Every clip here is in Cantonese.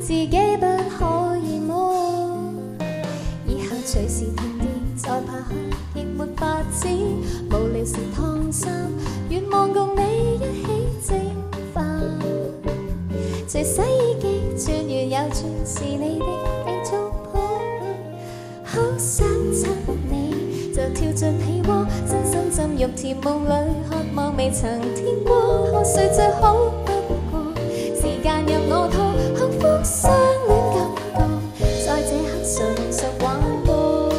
自己不可以麼？以後隨時停電，再怕去亦沒法子。無聊時燙衫，願望共你一起蒸飯。隨洗衣機轉完又轉，是你的叮囑譜。好想親你，就跳進被窩，身心浸浴甜夢裏，渴望未曾天光。看誰最好不過，時間任我拖，幸福相戀感覺，在這刻純屬玩過。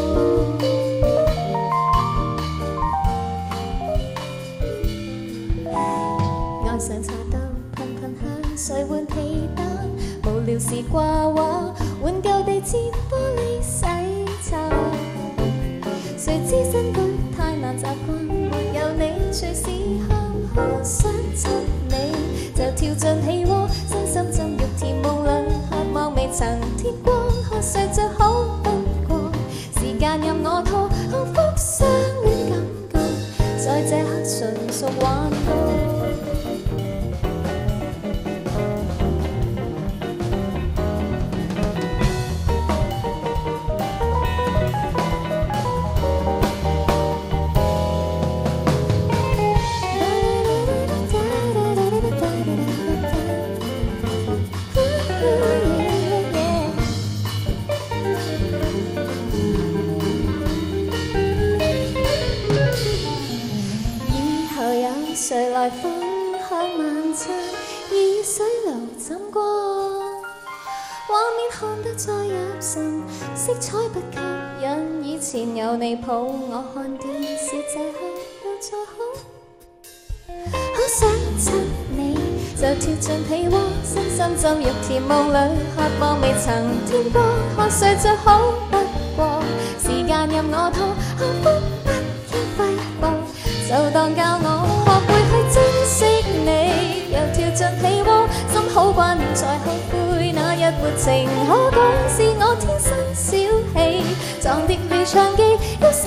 愛上茶豆，噴噴香，誰換被單？無聊時掛畫，換舊地氈玻璃洗刷。誰知新居太難習慣，沒有你隨時向好想親你，就跳進被窩，身心浸浴甜夢裏，渴望未曾天光。看誰最好不過，時間任我拖，幸福相戀感覺，在這刻純屬玩過。誰來分享晚餐？以水流浸過，畫面看得再入神，色彩不吸引。以前有你抱我看電視，這刻又再好。好想親你，就跳進被窩，身心浸浴甜夢裏，渴望未曾天光。看誰最好不過，時間任我拖，幸福不應揮霍，就當教我學會去珍惜你。又跳進被窩，心好慣再後悔，那日沒情可講，是我天生小氣，撞跌了唱機。